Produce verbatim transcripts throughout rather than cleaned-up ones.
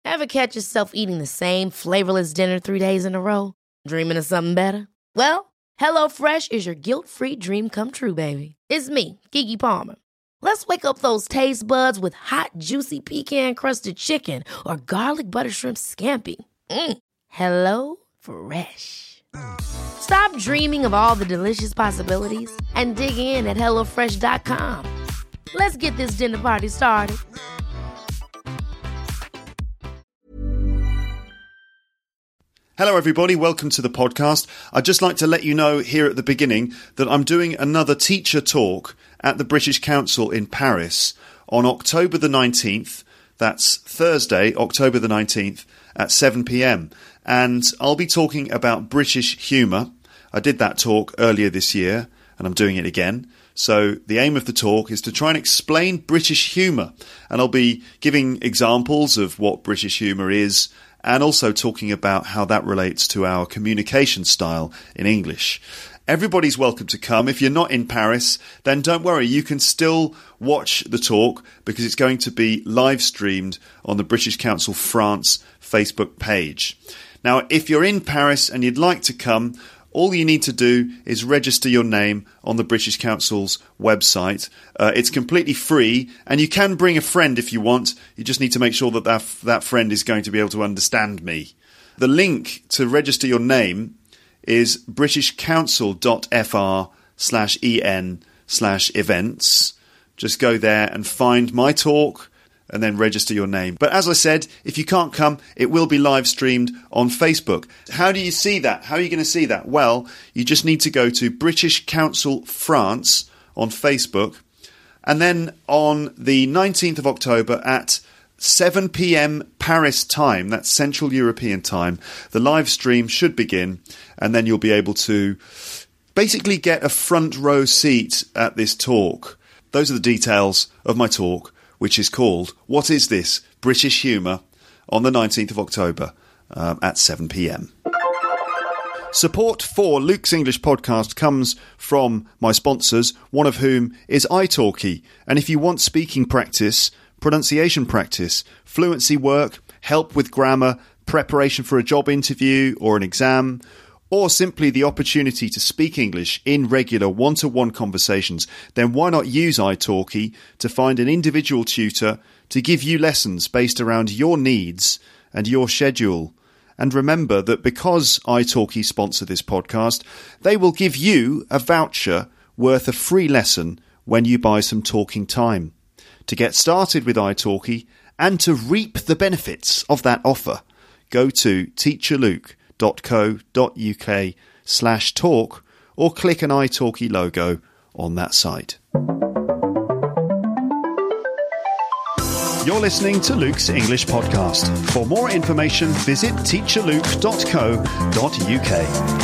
Ever catch yourself eating the same flavorless dinner three days in a row? Dreaming of something better? Well, HelloFresh is your guilt-free dream come true, baby. It's me, Keke Palmer. Let's wake up those taste buds with hot, juicy pecan-crusted chicken or garlic butter shrimp scampi. Mm. Hello Fresh. Stop dreaming of all the delicious possibilities and dig in at hello fresh dot com. Let's get this dinner party started. Hello everybody, welcome to the podcast. I'd just like to let you know here at the beginning that I'm doing another teacher talk at the British Council in Paris on October the nineteenth. That's Thursday, October the nineteenth at seven p.m. And I'll be talking about British humour. I did that talk earlier this year and I'm doing it again. So the aim of the talk is to try and explain British humour. And I'll be giving examples of what British humour is and also talking about how that relates to our communication style in English. Everybody's welcome to come. If you're not in Paris, then don't worry. You can still watch the talk because it's going to be live streamed on the British Council France Facebook page. Now, if you're in Paris and you'd like to come, all you need to do is register your name on the British Council's website. Uh, it's completely free, and you can bring a friend if you want. You just need to make sure that, that that friend is going to be able to understand me. The link to register your name is britishcouncil.fr slash en slash events. Just go there and find my talk and then register your name. But as I said, if you can't come, it will be live streamed on Facebook. How do you see that? How are you going to see that? Well, you just need to go to British Council France on Facebook. And then on the nineteenth of October at seven p.m. Paris time, that's Central European time, the live stream should begin. And then you'll be able to basically get a front row seat at this talk. Those are the details of my talk, which is called What Is This? British Humour, on the nineteenth of October um, at seven p.m. Support for Luke's English podcast comes from my sponsors, one of whom is italki. And if you want speaking practice, pronunciation practice, fluency work, help with grammar, preparation for a job interview or an exam, or simply the opportunity to speak English in regular one-to-one conversations, then why not use italki to find an individual tutor to give you lessons based around your needs and your schedule. And remember that because italki sponsor this podcast, they will give you a voucher worth a free lesson when you buy some talking time. To get started with italki and to reap the benefits of that offer, go to teacherluke.co.uk slash talk or click an italki logo on that site. You're listening to Luke's English Podcast. For more information, visit teacherluke dot co dot uk.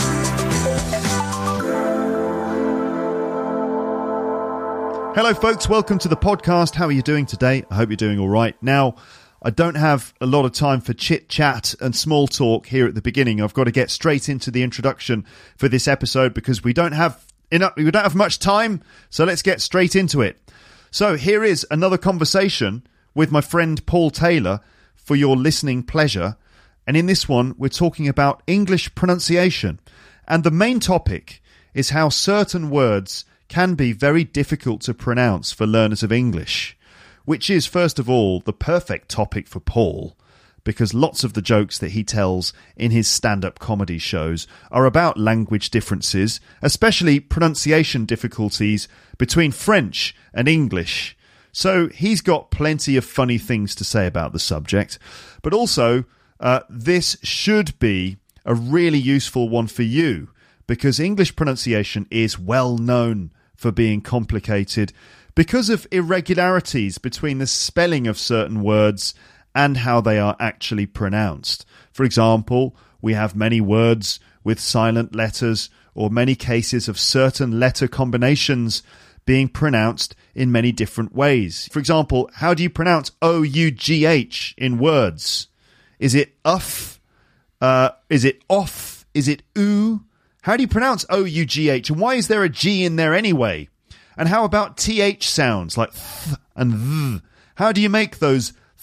Hello folks, welcome to the podcast. How are you doing today? I hope you're doing all right. Now, I don't have a lot of time for chit-chat and small talk here at the beginning. I've got to get straight into the introduction for this episode because we don't have enough, we don't have much time, so let's get straight into it. So here is another conversation with my friend Paul Taylor for your listening pleasure. And in this one, we're talking about English pronunciation. And the main topic is how certain words can be very difficult to pronounce for learners of English, which is, first of all, the perfect topic for Paul, because lots of the jokes that he tells in his stand-up comedy shows are about language differences, especially pronunciation difficulties between French and English. So he's got plenty of funny things to say about the subject, but also uh, this should be a really useful one for you, because English pronunciation is well known for being complicated because of irregularities between the spelling of certain words and how they are actually pronounced. For example, we have many words with silent letters or many cases of certain letter combinations being pronounced in many different ways. For example, how do you pronounce O U G H in words? Is it uff? Uh, is it off? Is it oo? How do you pronounce O U G H? And why is there a G in there anyway? And how about T H sounds like th and th? How do you make those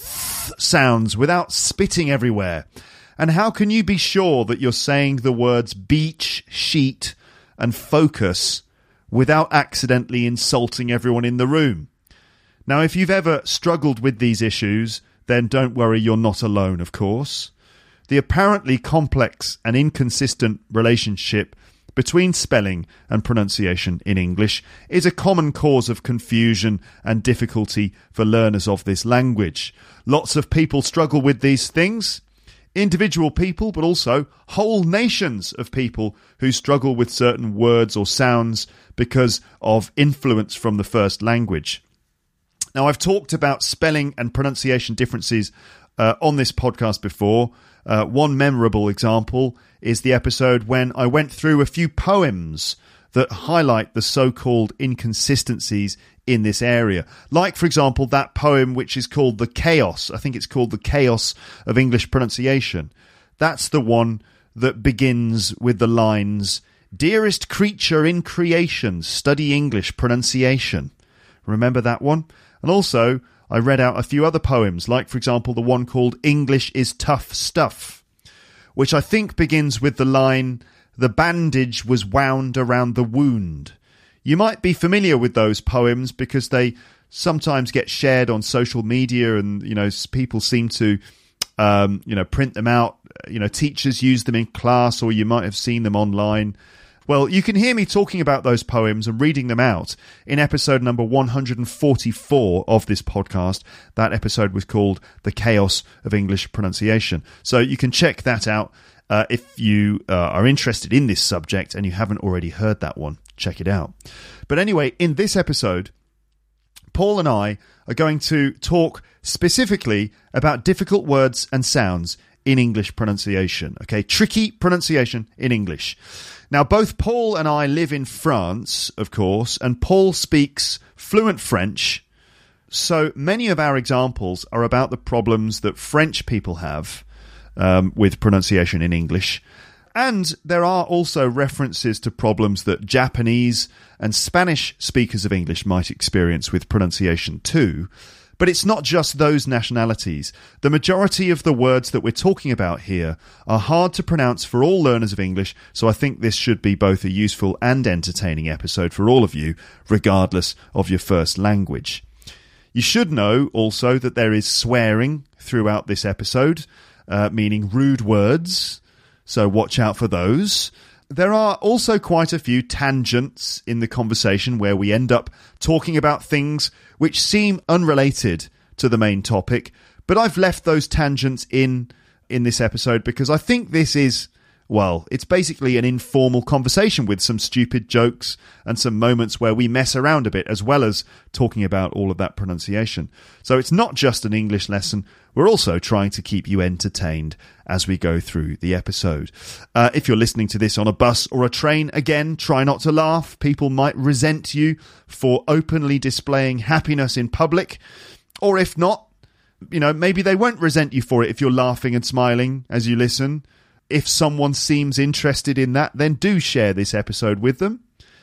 th sounds without spitting everywhere? And how can you be sure that you're saying the words beach, sheet, and focus without accidentally insulting everyone in the room? Now, if you've ever struggled with these issues, then don't worry, you're not alone, of course. The apparently complex and inconsistent relationship between spelling and pronunciation in English is a common cause of confusion and difficulty for learners of this language. Lots of people struggle with these things. Individual people, but also whole nations of people who struggle with certain words or sounds because of influence from the first language. Now, I've talked about spelling and pronunciation differences uh, on this podcast before. Uh, one memorable example is the episode when I went through a few poems that highlight the so-called inconsistencies in this area. Like, for example, that poem which is called The Chaos. I think it's called The Chaos of English Pronunciation. That's the one that begins with the lines, "Dearest creature in creation, study English pronunciation." Remember that one? And also, I read out a few other poems, like, for example, the one called English is Tough Stuff, which I think begins with the line, "The bandage was wound around the wound." You might be familiar with those poems because they sometimes get shared on social media and, you know, people seem to, um, you know, print them out. You know, teachers use them in class or you might have seen them online. Well, you can hear me talking about those poems and reading them out in episode number one hundred forty-four of this podcast. That episode was called The Chaos of English Pronunciation. So you can check that out uh, if you uh, are interested in this subject and you haven't already heard that one. Check it out. But anyway, in this episode, Paul and I are going to talk specifically about difficult words and sounds in English pronunciation. Okay, tricky pronunciation in English. Now, both Paul and I live in France, of course, and Paul speaks fluent French. So many of our examples are about the problems that French people have um, with pronunciation in English. And there are also references to problems that Japanese and Spanish speakers of English might experience with pronunciation too. But it's not just those nationalities. The majority of the words that we're talking about here are hard to pronounce for all learners of English, so I think this should be both a useful and entertaining episode for all of you, regardless of your first language. You should know also that there is swearing throughout this episode, uh, meaning rude words, so watch out for those. There are also quite a few tangents in the conversation where we end up talking about things which seem unrelated to the main topic, but I've left those tangents in in this episode because I think this is, well, it's basically an informal conversation with some stupid jokes and some moments where we mess around a bit as well as talking about all of that pronunciation. So it's not just an English lesson. We're also trying to keep you entertained as we go through the episode. Uh, if you're listening to this on a bus or a train, again, try not to laugh. People might resent you for openly displaying happiness in public. Or if not, you know, maybe they won't resent you for it if you're laughing and smiling as you listen. If someone seems interested in that, then do share this episode with them.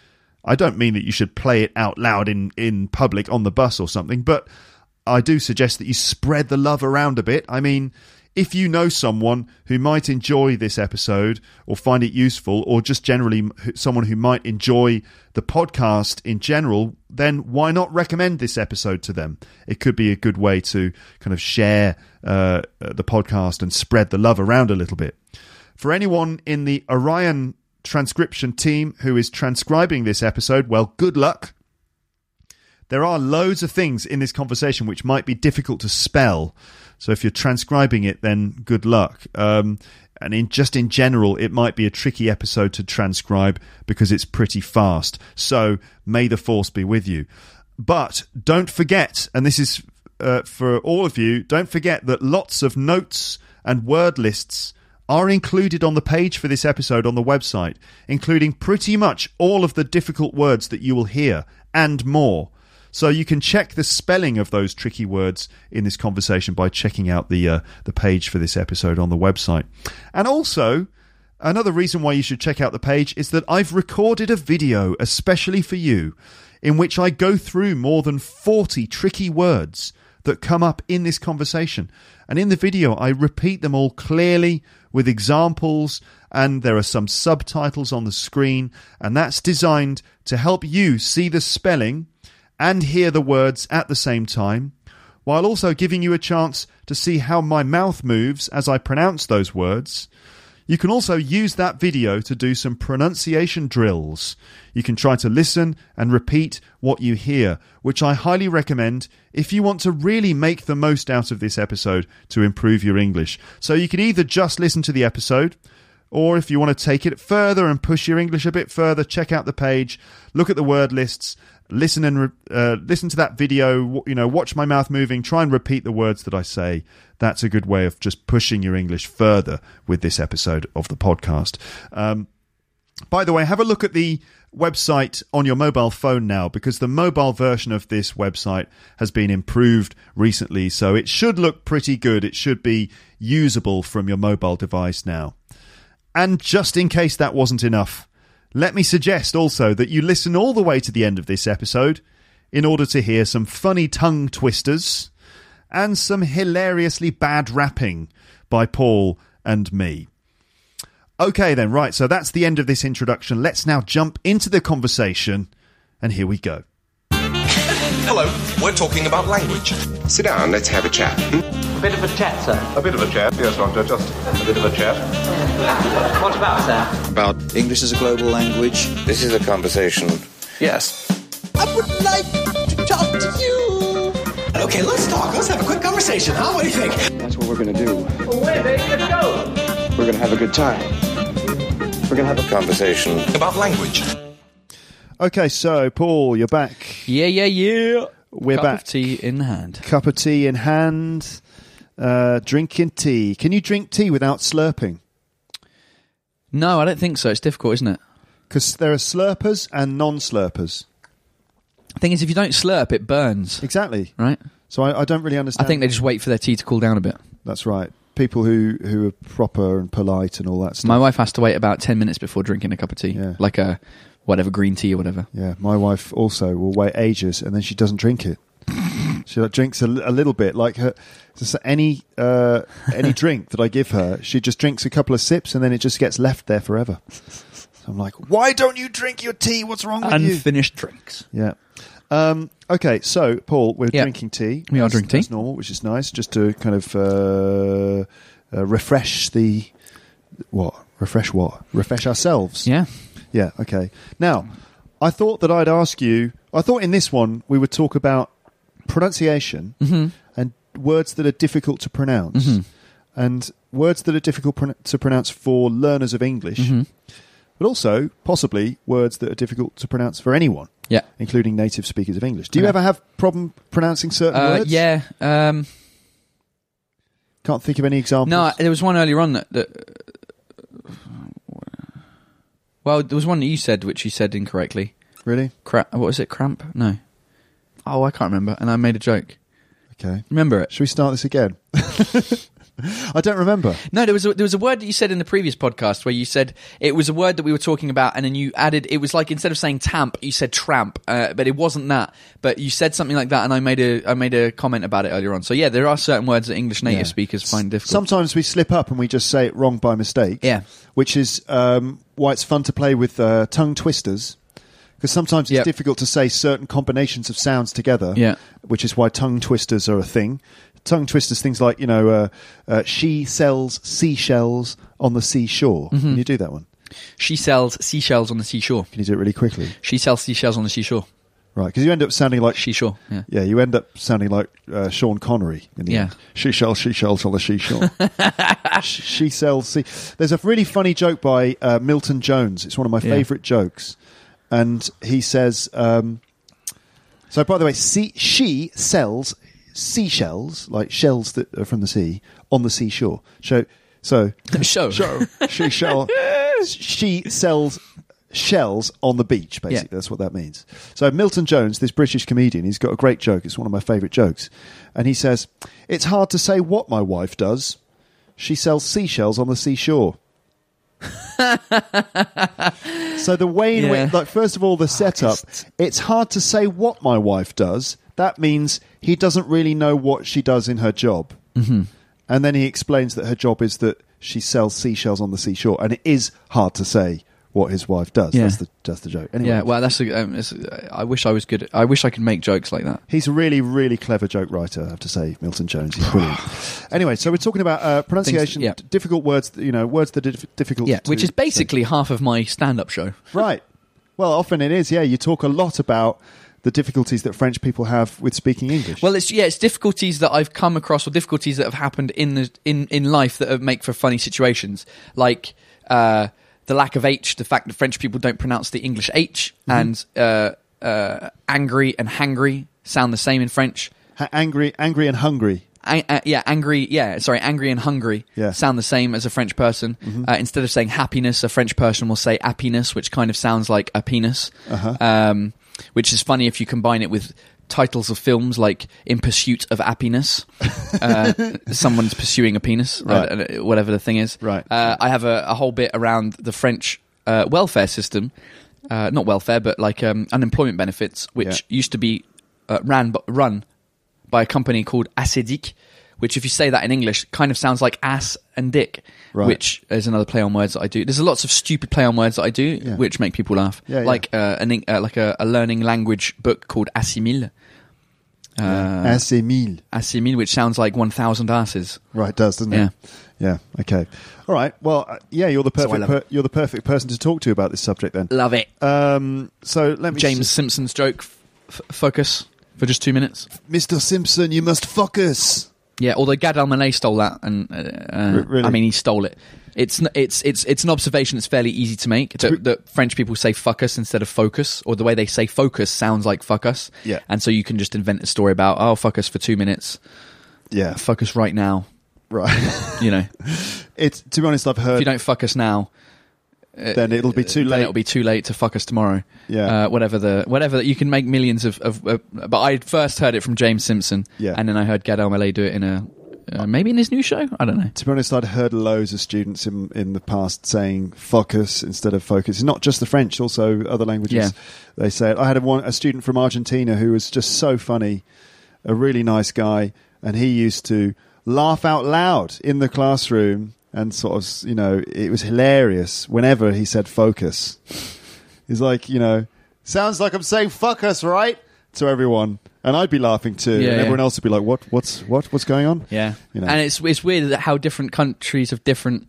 I don't mean that you should play it out loud in, in public on the bus or something, but I do suggest that you spread the love around a bit. I mean, if you know someone who might enjoy this episode or find it useful, or just generally someone who might enjoy the podcast in general, then why not recommend this episode to them? It could be a good way to kind of share uh, the podcast and spread the love around a little bit. For anyone in the Orion transcription team who is transcribing this episode, well, good luck. There are loads of things in this conversation which might be difficult to spell. So if you're transcribing it, then good luck. Um, and in just in general, it might be a tricky episode to transcribe because it's pretty fast. So may the force be with you. But don't forget, and this is uh, for all of you, don't forget that lots of notes and word lists are included on the page for this episode on the website, including pretty much all of the difficult words that you will hear and more. So you can check the spelling of those tricky words in this conversation by checking out the uh, the page for this episode on the website. And also, another reason why you should check out the page is that I've recorded a video especially for you in which I go through more than forty tricky words that come up in this conversation. And in the video, I repeat them all clearly with examples, and there are some subtitles on the screen, and that's designed to help you see the spelling and hear the words at the same time, while also giving you a chance to see how my mouth moves as I pronounce those words. You can also use that video to do some pronunciation drills. You can try to listen and repeat what you hear, which I highly recommend if you want to really make the most out of this episode to improve your English. So you can either just listen to the episode, or if you want to take it further and push your English a bit further, check out the page, look at the word lists, listen and uh, listen to that video, you know, watch my mouth moving, try and repeat the words that I say. That's a good way of just pushing your English further with this episode of the podcast. Um, by the way, have a look at the website on your mobile phone now, because the mobile version of this website has been improved recently, so it should look pretty good. It should be usable from your mobile device now. And just in case that wasn't enough, let me suggest also that you listen all the way to the end of this episode in order to hear some funny tongue twisters and some hilariously bad rapping by Paul and me. Okay then, right, so that's the end of this introduction. Let's now jump into the conversation, and here we go. Hello, we're talking about language. Sit down, let's have a chat. A bit of a chat, sir. A bit of a chat, yes, Doctor, just a bit of a chat. What about, sir? About English as a global language. this is a conversation. Yes. I would like to talk to you. Okay, let's talk. Let's have a quick conversation, huh? What do you think? That's what we're going to do. Well, wait, baby, let's go. We're going to have a good time. We're going to have a Conversation. About language. Okay, so Paul, you're back. Yeah, yeah, yeah. We're Cup back. of tea in hand. Cup of tea in hand, uh, drinking tea. Can you drink tea without slurping? No, I don't think so. It's difficult, isn't it? Because there are slurpers and non-slurpers. The thing is, if you don't slurp, it burns. Exactly. Right? So I, I don't really understand. I think they just wait for their tea to cool down a bit. That's right. People who, who are proper and polite and all that stuff. My wife has to wait about ten minutes before drinking a cup of tea. Yeah. Like a whatever, green tea or whatever. Yeah, my wife also will wait ages and then she doesn't drink it. She like, drinks a, a little bit, like her just any uh, any drink that I give her. She just drinks a couple of sips and then it just gets left there forever. So I'm like, why don't you drink your tea? What's wrong with you? Unfinished drinks. Yeah. Um, okay, so Paul, we're Yeah. drinking tea. We are As- drinking tea. as normal, which is nice, just to kind of uh, uh, refresh the what? Refresh what? Refresh ourselves. Yeah. Yeah, okay. Now, I thought that I'd ask you, I thought in this one we would talk about pronunciation Mm-hmm. and words that are difficult to pronounce. And words that are difficult pro- to pronounce for learners of English, Mm-hmm. but also possibly words that are difficult to pronounce for anyone, Yeah. including native speakers of English. Do you Yeah. ever have problem pronouncing certain Uh, words? yeah. Um, Can't think of any examples? no, there was one earlier on that, that. Well, there was one that you said which you said incorrectly. Really? Cra- what was it? Cramp? No. Oh, I can't remember. And I made a joke. Okay. Remember it? Should we start this again? I don't remember. No, there was a, there was a word that you said in the previous podcast where you said it was a word that we were talking about, and then you added it was like instead of saying tamp, you said tramp, uh, but it wasn't that. But you said something like that, and I made a I made a comment about it earlier on. So yeah, there are certain words that English native Yeah. speakers find difficult. Sometimes we slip up and we just say it wrong by mistake. Yeah. Which is um, why it's fun to play with uh, tongue twisters. Because sometimes it's Yep. difficult to say certain combinations of sounds together. Yeah. Which is why tongue twisters are a thing. Tongue twisters, things like, you know, uh, uh, she sells seashells on the seashore. Mm-hmm. Can you do that one? She sells seashells on the seashore. Can you do it really quickly? She sells seashells on the seashore. Right, because you end up sounding like... Seashore. Yeah. Yeah, you end up sounding like uh, Sean Connery in the Yeah. end. She sells, she sells on the seashore. she, she sells... Sea- There's a really funny joke by uh, Milton Jones. It's one of my Yeah. favourite jokes. And he says... Um, so, by the way, sea, she sells seashells, like shells that are from the sea, on the seashore. So... so Show. so she, shell, she sells... shells on the beach, basically. Yeah. That's what that means. So Milton Jones, this British comedian, he's got a great joke. It's one of my favourite jokes. And he says, it's hard to say what my wife does. She sells seashells on the seashore. So the way in Yeah. which, like, first of all, the setup, it's hard to say what my wife does. that means he doesn't really know what she does in her job. Mm-hmm. And then he explains that her job is that she sells seashells on the seashore, and it is hard to say what his wife does. Yeah. That's the that's the joke. Anyway. Yeah, well, that's. A, um, it's, I wish I was good. I wish I could make jokes like that. He's a really, really clever joke writer, I have to say, Milton Jones. He's brilliant. Anyway, so we're talking about uh, pronunciation, Things, yeah. d- difficult words, you know, words that are dif- difficult Yeah, to which is basically say. half of my stand-up show. Right. Well, often it is, yeah. You talk a lot about the difficulties that French people have with speaking English. Well, it's yeah, it's difficulties that I've come across, or difficulties that have happened in the in, in life that make for funny situations, like uh, the lack of H, the fact that French people don't pronounce the English H, mm-hmm. and uh, uh, angry and hangry sound the same in French. Ha- angry, angry and hungry. An- uh, yeah, angry. Yeah, sorry, angry and hungry yeah. sound the same as a French person. Mm-hmm. Uh, instead of saying happiness, a French person will say happiness, which kind of sounds like a penis. Uh-huh. Um, which is funny if you combine it with titles of films like In Pursuit of Happiness. Uh, someone's pursuing a penis, right. uh, whatever the thing is. Right. Uh, I have a, a whole bit around the French uh, welfare system. Uh, not welfare, but like um, unemployment benefits, which Yeah. used to be uh, ran run by a company called Acedic, which, if you say that in English, kind of sounds like ass and dick, right. which is another play on words that I do. There's lots of stupid play on words that I do, Yeah. which make people laugh. Yeah, yeah. Like uh, an, uh, like a, a learning language book called Assimil. Uh, Assimil. Assimil, which sounds like one thousand asses. Right, it does, doesn't Yeah. it? Yeah. Okay. All right. Well, uh, yeah, you're the So I perfect. love Per- it. you're the perfect person to talk to about this subject. Then. Love it. Um. So let me. James s- Simpson's joke. F- focus for just two minutes. Mister Simpson, you must focus. Yeah, although Gad Elmaleh stole that, and uh, uh, R- really? I mean, he stole it. It's n- it's it's it's an observation that's fairly easy to make. That, that French people say "fuck us" instead of "focus," or the way they say "focus" sounds like "fuck us." Yeah. And so you can just invent a story about, oh, fuck us for two minutes, Yeah. fuck us right now. Right. You know, It's to be honest, I've if heard. you don't fuck us now, then it'll be too then late. it'll be too late to fuck us tomorrow. Yeah. Uh, whatever the whatever you can make millions of. of uh, but I first heard it from James Simpson. Yeah. And then I heard Gad Elmaleh do it in a uh, maybe in his new show. I don't know. To be honest, I'd heard loads of students in in the past saying "focus" instead of "focus." It's not just the French, also other languages. Yeah. They say it. I had a, one, a student from Argentina who was just so funny, a really nice guy, and he used to laugh out loud in the classroom, and sort of, you know, it was hilarious whenever he said "focus." He's like, you know, sounds like I'm saying "fuck us," right? To everyone. And I'd be laughing too, Yeah, and yeah. everyone else would be like, "What? What's what? What's going on?" Yeah, You know. and it's it's weird that how different countries have different.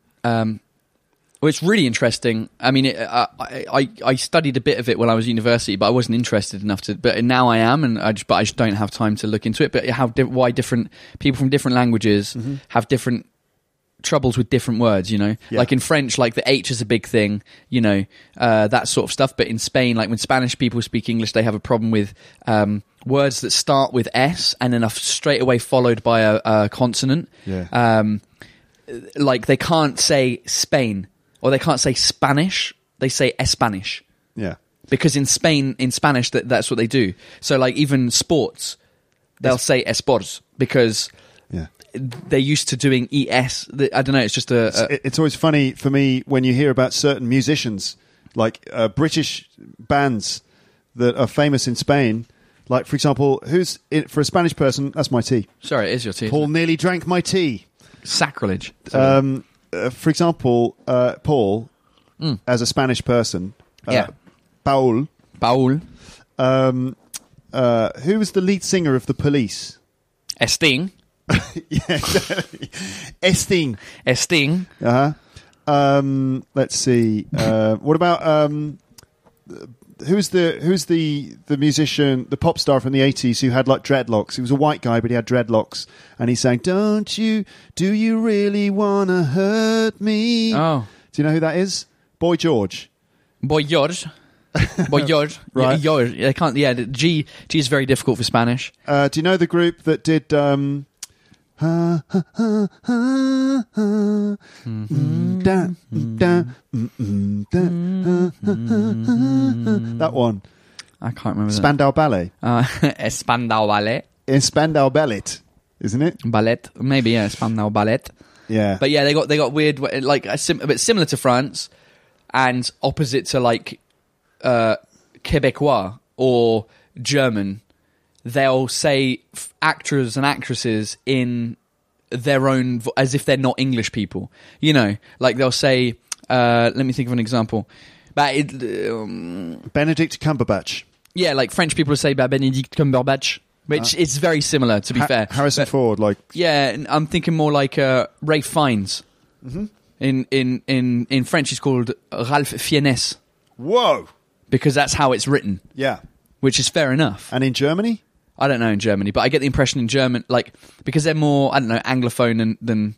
Um, well, it's really interesting. I mean, it, uh, I, I I studied a bit of it when I was at university, but I wasn't interested enough to. But now I am, and I just but I just don't have time to look into it. But how di- why different people from different languages Mm-hmm. have different troubles with different words, you know, Yeah. like in French, like the H is a big thing, you know, uh, that sort of stuff. But in Spain, like when Spanish people speak English, they have a problem with um, words that start with S and then are straight away followed by a, a consonant. Yeah. Um, like they can't say Spain or they can't say Spanish. They say Espanish Yeah. because in Spain, in Spanish, that, that's what they do. So like even sports, they'll say esports because Yeah. they're used to doing es. The- I don't know. It's just a, a It- it's always funny for me when you hear about certain musicians, like uh, British bands that are famous in Spain. Like, for example, who's in, for a Spanish person? That's my tea. sorry, it is your tea. Paul nearly drank my tea. Sacrilege. Um, uh, for example, uh, Paul, as a Spanish person, uh, Yeah. Paul, Paul um, uh, who was the lead singer of the Police? Esting. Yeah, exactly. Esting. Esting. Uh huh. Um, let's see. Uh, what about um, who's the who's the the musician, the pop star from the eighties who had like dreadlocks? He was a white guy, but he had dreadlocks, and he sang, "Don't you? Do you really wanna hurt me?" Oh. Do you know who that is? Boy George. Boy George. Boy George. Right. Yeah, George. I can't. Yeah. the G. G is very difficult for Spanish. Uh, do you know the group that did? Um, ha, ha, ha, ha, ha, mm, da, da, mm, mm, da, ha, ha, ha, ha. That one. I can't remember. Spandau Ballet. that. Uh, Spandau Ballet. In Spandau Ballet, isn't it? Ballet. Maybe yeah. Spandau Ballet. Yeah. But yeah, they got they got weird, like a, sim- a bit similar to France, and opposite to like uh, Quebecois or German. they'll say f- actors and actresses in their own vo- as if they're not English people. You know, like they'll say, uh, let me think of an example. But it, um, Benedict Cumberbatch. yeah, like French people will say bah, Benedict Cumberbatch, which Uh, is very similar, to be Ha- fair. Harrison But- Ford, like Yeah, and I'm thinking more like uh, Ralph Fiennes. Mm-hmm. In, in, in, in French, he's called Ralph Fiennes whoa, because that's how it's written, yeah. which is fair enough. And in Germany, I don't know in Germany, but I get the impression in German, like, because they're more, I don't know, Anglophone than than,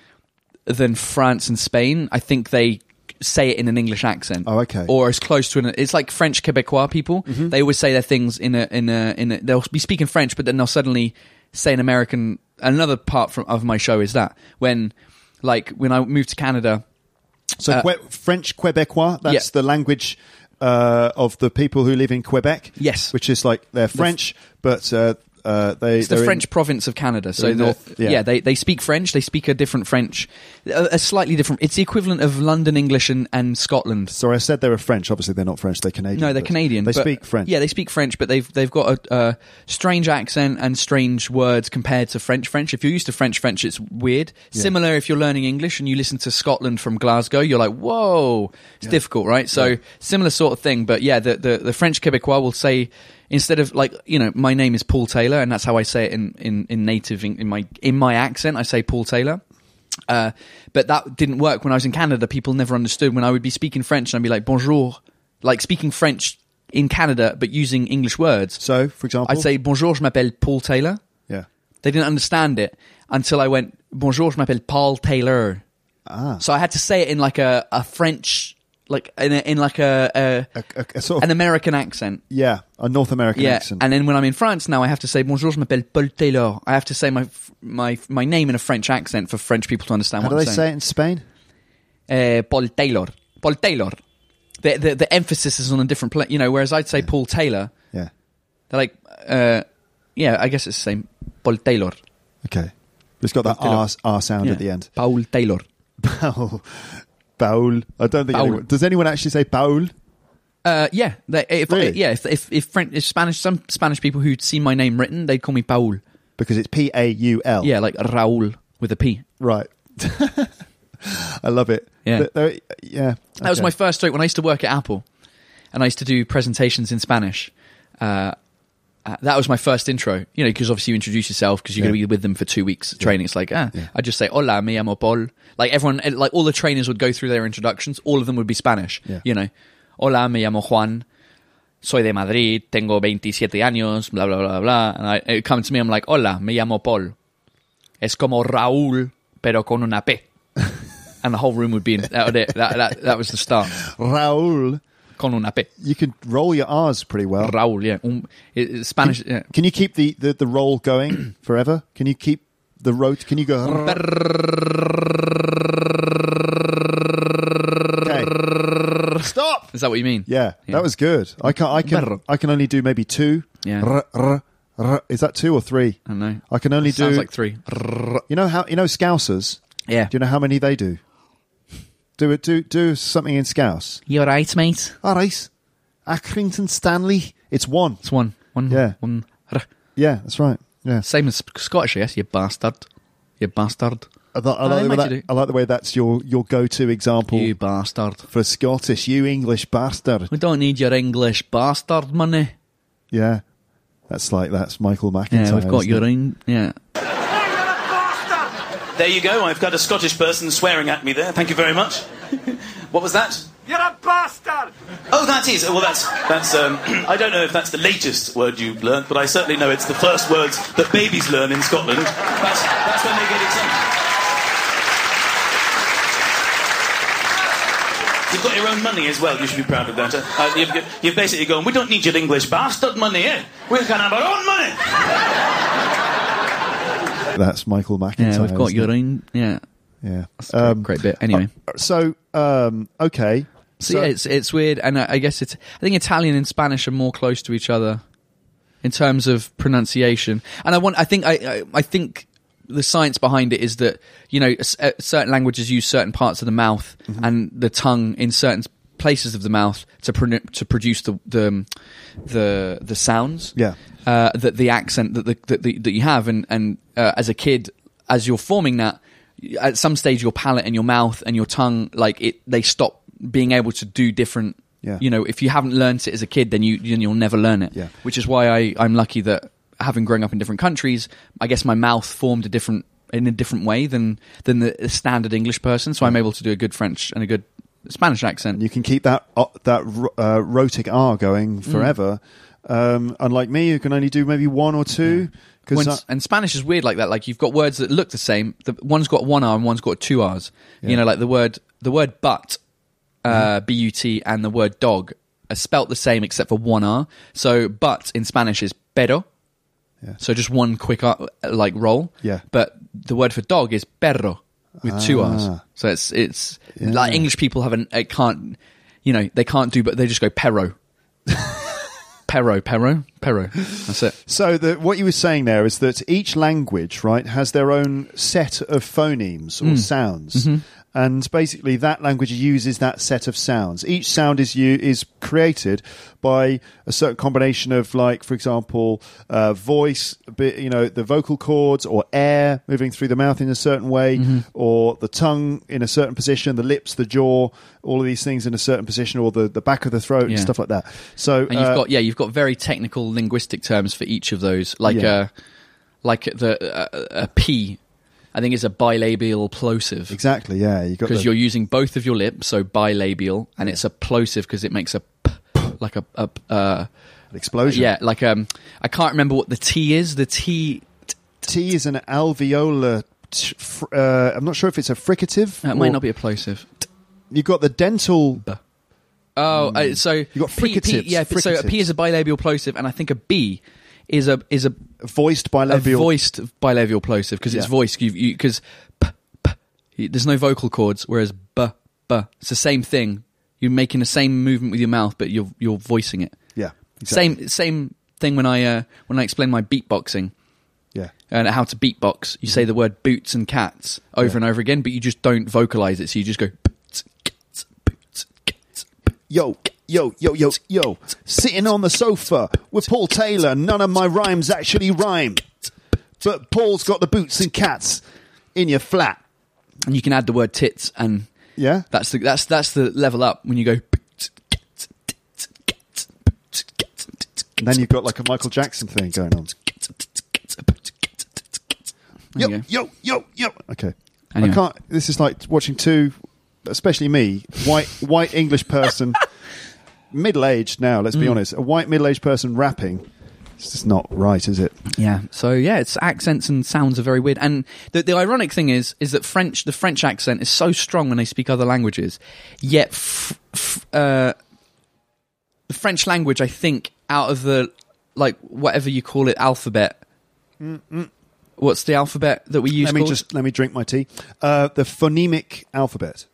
than France and Spain, I think they say it in an English accent. Oh, okay. Or as close to an, it's like French Quebecois people. Mm-hmm. They always say their things in a, in a, in a, they'll be speaking French, but then they'll suddenly say an American, another part from, of my show is that when, like, when I moved to Canada, so Uh, Que- French Quebecois. That's yeah. the language uh, of the people who live in Quebec. Yes. which is like they're French, but uh, uh, they it's the they're in- French province of Canada. So they're in the, North- yeah. yeah, they, they speak French. They speak a different French, a, a slightly different. It's the equivalent of London English and, and Scotland. Sorry, I said they were French. Obviously, they're not French. They're Canadian. No, they're but Canadian. They but- speak French. Yeah, they speak French, but they've they've got a, a strange accent and strange words compared to French French. If you're used to French French, it's weird. Similar if you're learning English and you listen to Scotland from Glasgow, you're like, whoa, it's difficult, right? So Yeah. similar sort of thing. But yeah, the, the, the French Quebecois will say, instead of like, you know, my name is Paul Taylor, and that's how I say it in, in, in native, in, in my in my accent, I say Paul Taylor. Uh, but that didn't work when I was in Canada. People never understood when I would be speaking French and I'd be like, bonjour, like speaking French in Canada, but using English words. So, for example, I'd say, bonjour, je m'appelle Paul Taylor. yeah. They didn't understand it until I went, bonjour, je m'appelle Paul Taylor. Ah, So I had to say it in like a, a French, like in, a, in like a, a a, a, a sort of an American accent. yeah, a North American Yeah, accent. and then when I'm in France now, I have to say bonjour, je m'appelle Paul Taylor. I have to say my my my name in a French accent for French people to understand How what do I'm they saying. say it in Spain? Uh, Paul Taylor. Paul Taylor. The, the the emphasis is on a different place, you know. Whereas I'd say Paul Taylor, Yeah. they're like, uh, yeah, I guess it's the same. Paul Taylor. Okay. It's got that Taylor. R, R sound Yeah. at the end. Paul Taylor. Paul. Paul. I don't think Paul. anyone... Does anyone actually say Paul? Uh, yeah, they, if, Really? yeah. If if if, French, if Spanish, some Spanish people who'd seen my name written, they'd call me Paul. Because it's P A U L. Yeah, like Raúl with a P. Right. I love it. Yeah. But there- yeah. That was okay. my first joke when I used to work at Apple, and I used to do presentations in Spanish. Uh, uh, that was my first intro, you know, because obviously you introduce yourself because you're Yeah. going to be with them for two weeks training. It's like, ah, Yeah. I just say, hola, me llamo Paul. Like everyone, like all the trainers would go through their introductions. All of them would be Spanish, Yeah. you know. Hola, me llamo Juan. Soy de Madrid. Tengo veintisiete años. Blah, blah, blah, blah. And I, it comes to me, I'm like, hola, me llamo Paul. Es como Raúl, pero con una P. And the whole room would be in, that, would it. that, that, that was the start. Raúl. Con una P. You can roll your R's pretty well. Raúl, yeah. Um, it, it- Spanish, yeah. Can you keep the, the, the roll going forever? Can you keep the road? Can you go? Okay. Stop. Is that what you mean? Yeah, that was good. I can I can I can only do maybe two. Yeah. R, r, r. Is that two or three? I don't know. I can only do. Sounds like three. You know how you know Scousers? Yeah. Do you know how many they do? Do it. Do do something in Scouse. You alright, mate? All right. Accrington Stanley. It's one. It's one. One. Yeah. One. R. Yeah, that's right. Yeah. Same as Scottish, yes? You bastard. You bastard. I, th- I, Oh, like they the way might do. that, I like the way that's your, your go-to example You bastard. for Scottish. You English bastard. We don't need your English bastard money. Yeah, that's like that's Michael McIntyre. Yeah, we've got isn't your it? own. Yeah. There you go. I've got a Scottish person swearing at me there. Thank you very much. What was that? You're a bastard! Oh, that is. Well, that's that's. Um, I don't know if that's the latest word you've learnt, but I certainly know it's the first words that babies learn in Scotland. That's that's when they get excited. You've got your own money as well. You should be proud of that. Uh, you've, you've basically gone, we don't need your English bastard money, eh? We can have our own money. That's Michael McIntyre. Yeah, we've got isn't your it? own. Yeah. Yeah, That's a great, great bit. Anyway. uh, so um, okay. So, yeah, it's it's weird, and I, I guess it's. I think Italian and Spanish are more close to each other in terms of pronunciation. And I want. I think. I. I, I think the science behind it is that you know s- uh, certain languages use certain parts of the mouth Mm-hmm. and the tongue in certain places of the mouth to pro- to produce the the the, the sounds. Yeah. Uh, that the accent that the, that, the, that you have, and and uh, as a kid, as you're forming that, at some stage, your palate and your mouth and your tongue, like it, they stop being able to do different. Yeah. You know, if you haven't learned it as a kid, then you then you'll never learn it. Yeah. Which is why I I'm lucky that having grown up in different countries, I guess my mouth formed a different in a different way than than the standard English person. So I'm able to do a good French and a good Spanish accent. You can keep that uh, that uh, rhotic R going forever. Mm. Um, unlike me, you can only do maybe one or two. Yeah. When, I, and Spanish is weird like that. Like you've got words that look the same. The, one's got one R and one's got two R's. Yeah. You know, like the word the word but, uh, mm. B U T, and the word dog are spelt the same except for one R. So but in Spanish is pero. Yeah. So just one quick R, like roll. Yeah. But the word for dog is perro with ah. two R's. So it's it's yeah. like English people have an it can't you know they can't do but they just go perro. Perro, perro, perro. That's it. So the, what you were saying there is that each language, right, has their own set of phonemes or mm. sounds. Mm-hmm. And basically that language uses that set of sounds. Each sound is u- is created by a certain combination of, like, for example, uh, voice, you know, the vocal cords, or air moving through the mouth in a certain way, mm-hmm. or the tongue in a certain position, the lips, the jaw, all of these things in a certain position, or the, the back of the throat yeah. and stuff like that. So, and you've uh, got yeah, you've got very technical linguistic terms for each of those, like yeah. uh, like the uh, a P. I think it's a bilabial plosive. Exactly, yeah. You got because the... you're using both of your lips, so bilabial, and it's a plosive because it makes a p, like a, a uh, an explosion. Yeah, like um, I can't remember what the T is. The T t- T is an alveolar. T- fr- uh, I'm not sure if it's a fricative. It might not be a plosive. You've got the dental. B. Oh, mm. uh, so you got fricatives. P, P, yeah, fricatives. So a P is a bilabial plosive, and I think a B is a is a voiced bilabial a voiced bilabial plosive because it's yeah. voiced because p, p, there's no vocal cords, whereas b b it's the same thing. You're making the same movement with your mouth, but you're you're voicing it. Yeah, exactly. Same same thing when I uh, when I explain my beatboxing. Yeah, and how to beatbox. You say the word boots and cats over yeah. and over again, but you just don't vocalize it. So you just go boots, cats, boots, cats, boots. Yo. Yo, yo, yo, yo, sitting on the sofa with Paul Taylor. None of my rhymes actually rhyme. But Paul's got the boots and cats in your flat. And you can add the word tits, and yeah, that's the that's that's the level up when you go boots, cats, tits, cats, boots, cats, tits, and then you've got like a Michael Jackson thing going on. Yo, yo, yo, yo. Okay. Anyway. I can't, this is like watching two, especially me, white white English person... middle-aged now, let's be mm. honest. A white middle-aged person rapping, it's just not right, is it? Yeah. So, yeah, it's accents and sounds are very weird. And the, the ironic thing is is that French, the French accent is so strong when they speak other languages, yet f- f- uh, the French language, I think, out of the, like, whatever you call it, alphabet... Mm-mm. What's the alphabet that we use? Let me called? just, let me drink my tea. Uh, the phonemic alphabet.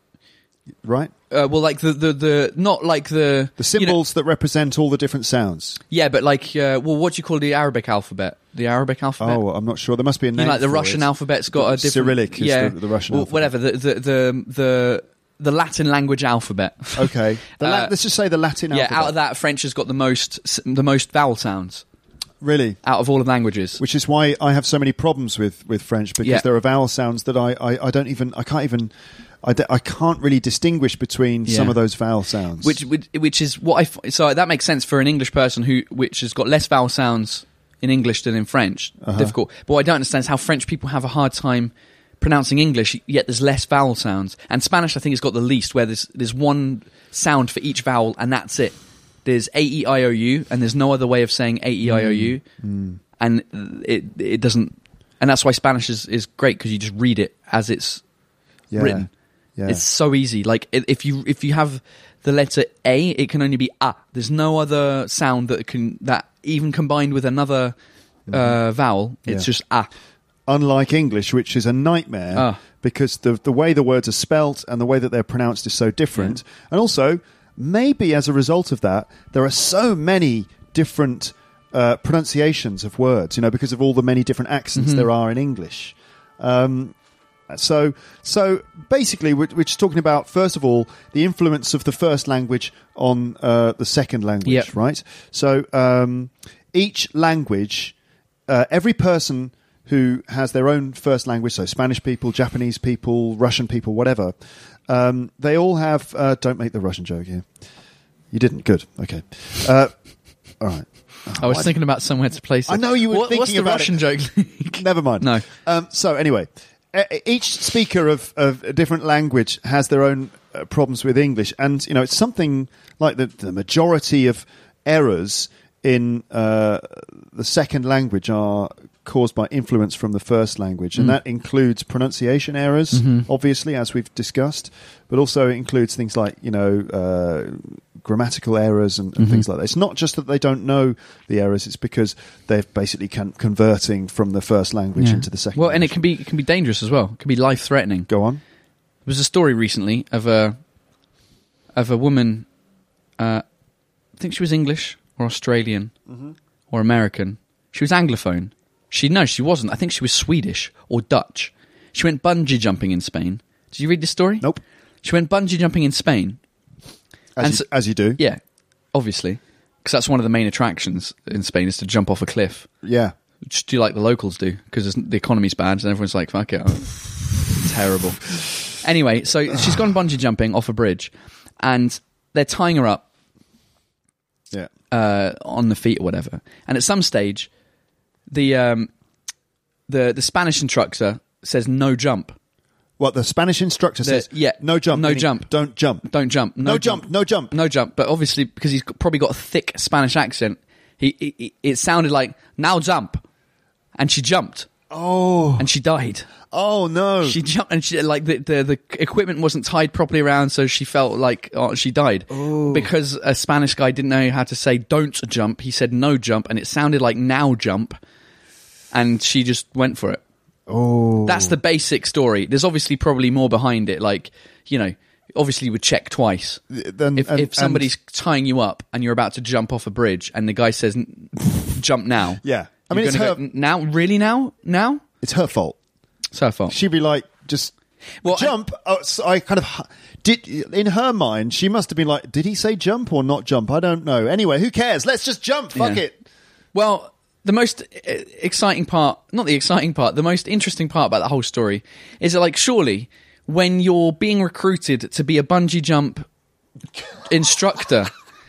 Right? Uh, well, like the, the, the not like the the symbols you know, that represent all the different sounds. Yeah, but like, uh, well, what do you call the Arabic alphabet? The Arabic alphabet? Oh, I'm not sure. There must be a name. You know, like the for Russian it. alphabet's got a different Cyrillic. Is yeah, the, the Russian well, alphabet. Whatever. The the the the, the Latin language alphabet. Okay. The la- uh, let's just say the Latin yeah, alphabet. Yeah, out of that, French has got the most the most vowel sounds. Really? Out of all of languages. Which is why I have so many problems with, with French, because yeah. there are vowel sounds that I, I, I don't even, I can't even, I, d- I can't really distinguish between yeah. some of those vowel sounds. Which which, which is what I, so that makes sense for an English person who, which has got less vowel sounds in English than in French. Uh-huh. Difficult. But what I don't understand is how French people have a hard time pronouncing English, yet there's less vowel sounds. And Spanish, I think, has got the least, where there's there's one sound for each vowel, and that's it. There's A E I O U, and there's no other way of saying A E I O U, mm. Mm. and it it doesn't, and that's why Spanish is, is great, because you just read it as it's yeah. written. Yeah. It's so easy. Like if you if you have the letter A, it can only be A. There's no other sound that can that even combined with another mm. uh, vowel. It's yeah. just A. Unlike English, which is a nightmare ah. because the the way the words are spelt and the way that they're pronounced is so different, yeah. and also. Maybe as a result of that, there are so many different uh, pronunciations of words, you know, because of all the many different accents mm-hmm. there are in English. Um, So, so basically, we're, we're just talking about, first of all, the influence of the first language on uh, the second language, Yep. right? So, um, each language, uh, every person who has their own first language, so Spanish people, Japanese people, Russian people, whatever, um, they all have... Uh, don't make the Russian joke here. You didn't? Good. Okay. Uh, all right. I was why- thinking about somewhere to place it. I know you were What- thinking what's the about Russian it. joke? Never mind. No. Um, so anyway, e- each speaker of, of a different language has their own uh, problems with English, and you know it's something like the, the majority of errors in uh, the second language are caused by influence from the first language, and Mm. that includes pronunciation errors, Mm-hmm. obviously, as we've discussed, but also it includes things like you know. Uh, grammatical errors and, and Mm-hmm. things like that. It's not just that they don't know the errors; it's because they're basically con- converting from the first language Yeah. into the second. Well, and it language. can be it can be dangerous as well. It can be life threatening. Go on. There was a story recently of a of a woman. Uh, I think she was English or Australian Mm-hmm. or American. She was Anglophone. She no, she wasn't. I think she was Swedish or Dutch. She went bungee jumping in Spain. Did you read this story? Nope. She went bungee jumping in Spain. As, And you, so- as you do. Yeah, obviously, because that's one of the main attractions in Spain is to jump off a cliff. Yeah. Just do like the locals do, because the economy's bad and everyone's like, fuck it. Oh, terrible. Anyway, so she's gone bungee jumping off a bridge and they're tying her up Yeah. uh, on the feet or whatever. And at some stage, the um, the the Spanish instructor says no jump. What the Spanish instructor The- says? yeah, No jump. no meaning jump. Don't jump. Don't jump. No, jump. No jump. No jump. But obviously, because he's probably got a thick Spanish accent, he, he, he it sounded like now jump, and she jumped Oh. and she died. Oh no. She jumped and she like the, the the equipment wasn't tied properly around, so she felt like oh, she died because a Spanish guy didn't know how to say don't jump. He said no jump, and it sounded like now jump, and she just went for it. Oh. That's the basic story. There's obviously probably more behind it. Like, you know, obviously you would check twice. Then, If, and- if somebody's tying you up and you're about to jump off a bridge and the guy says, "N- jump now. Yeah. I you're mean, it's gonna her, go, now? Really now? Now? it's her fault. It's her fault. She'd be like, just Well, jump. Oh, so I kind of did in her mind. She must have been like, did he say jump or not jump? I don't know. Anyway, who cares? Let's just jump. Fuck Yeah. it. Well, the most uh, exciting part, not the exciting part, the most interesting part about that whole story is that, like, surely when you're being recruited to be a bungee jump instructor,